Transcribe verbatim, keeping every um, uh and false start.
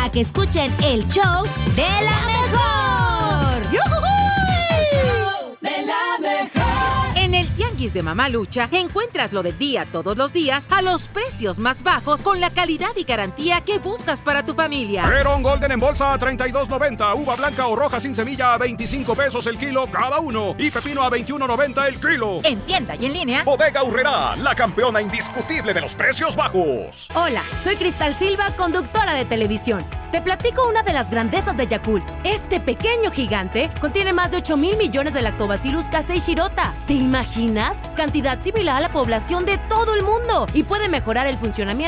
para que escuchen el show de la mejor. ¡Yujujuy! De la mejor. En el Tianguis de Mamalucha encuentras lo del día todos los días a los precios más bajos con la calidad y garantía que buscas para tu familia. Perón Golden en bolsa a treinta y dos noventa, uva blanca o roja sin semilla a veinticinco pesos el kilo cada uno y pepino a veintiuno noventa el kilo. En tienda y en línea. Bodega Aurrerá, la campeona indiscutible de los precios bajos. Hola, soy Cristal Silva, conductora de televisión. Te platico una de las grandezas de Yakult. Este pequeño gigante contiene más de ocho mil millones de Lactobacillus casei shirota. ¿Te imaginas? Cantidad similar a la población de todo el mundo y puede mejorar el funcionamiento